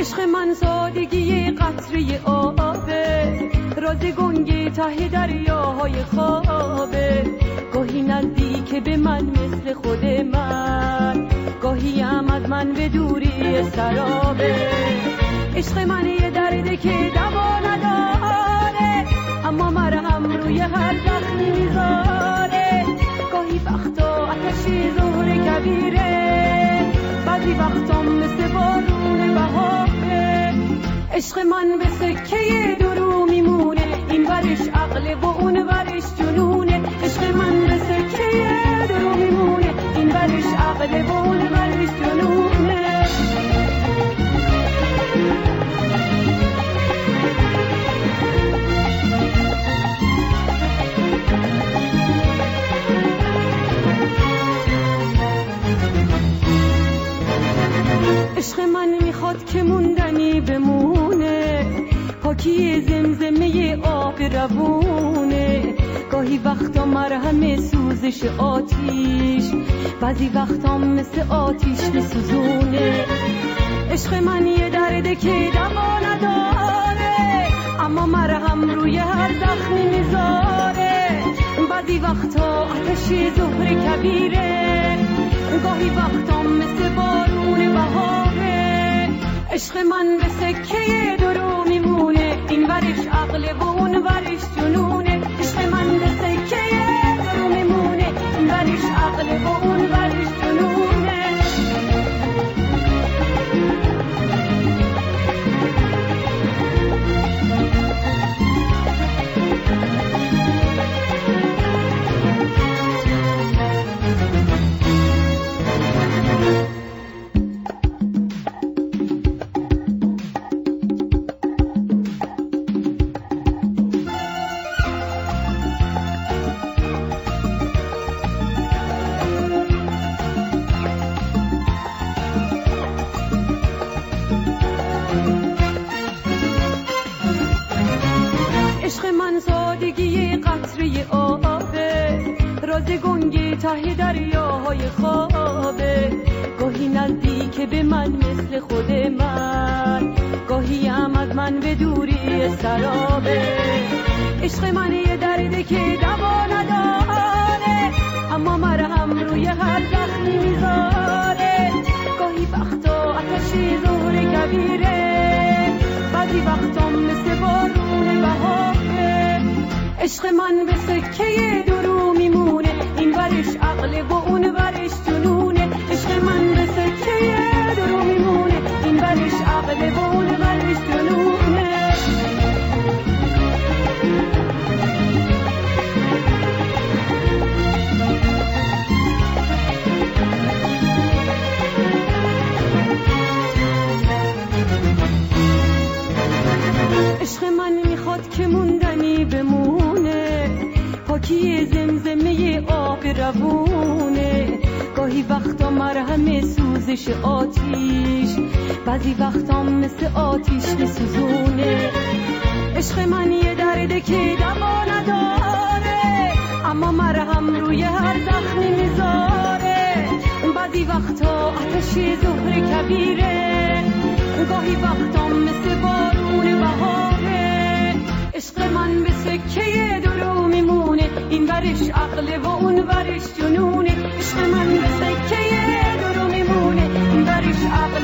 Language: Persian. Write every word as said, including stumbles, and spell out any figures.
عشق من سادگی قطره آبه، راز گنگی ته دریاهای خوابه. گاهی نزدیک به من مثل خود من، گاهی هم از من به دوری سرابه. عشق من یه درده که دوا نداره، اما مرهم روی هر زخمی میذاره. گاهی وقتا آتشی زهر کبیره، بعضی وقتا مثل بارون بهاره. عشق من به سکه درو میمونه، این ورش عقل و اون ورش جنونه. عشق من به سکه درو میمونه، این ورش عقل و اون ورش جنونه. عشق من میخواد که موندنی بمونه، پاکی زمزمه آب روونه. گاهی وقتا مرهم سوزش آتیش، بعضی وقتا مثل آتیش میسوزونه. عشق من یه درده که دوا نداره، اما مرهم روی هر زخمی میذاره. بعضی وقتا آتشی زهر کبیره، گاهی وقتا مثل بارون بهاره. عشق من به سکه درو میمونه، این ورش عقل و اون ورش جنونه. عشق من به سکه درو میمونه، این ورش عقل و اون ورش جنونه. عشق من سادگی قطره آبه، راز گنگی ته دریاهای خوابه. گاهی نزدیک به من مثل خود من، گاهی هم از من به دوری سرابه. عشق من یه درده که دوا نداره، اما مرهم روی هر زخمی میذاره. گاهی وقتا آتشی زهر کبیره، بعضی وقتا مثل بارون بهاره. عشق من به سکه درو میمونه، این ورش عقل و اون ورش جنونه. عشق من به سکه درو میمونه، این ورش عقل و اون ورش جنونه. عشق من میخواد که موندنی بمونه، پاکی زمزمه آب روونه. گاهی وقتا مرهم سوزش آتیش، بعضی وقتا مثل آتیش میسوزونه. عشق من یه درده که دوا نداره، اما مرهم روی هر زخمی میذاره. بعضی وقتا آتشی زهر کبیره، گاهی وقتا مثل بارون بهاره. عشق من به سکه درو میمونه، این ورش عقل و اون ورش جنونه. عشق من به سکه درو میمونه، این ورش عقل